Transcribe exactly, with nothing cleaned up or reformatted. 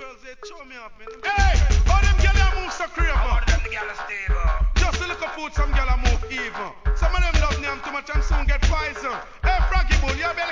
girls, they show me up, man. Hey, how them gyal a move so creepy? How them gyal a stable? Just a little food, some gyal a move evil. Some of them love name too much and soon get poison. Hey, Froggy Bull, you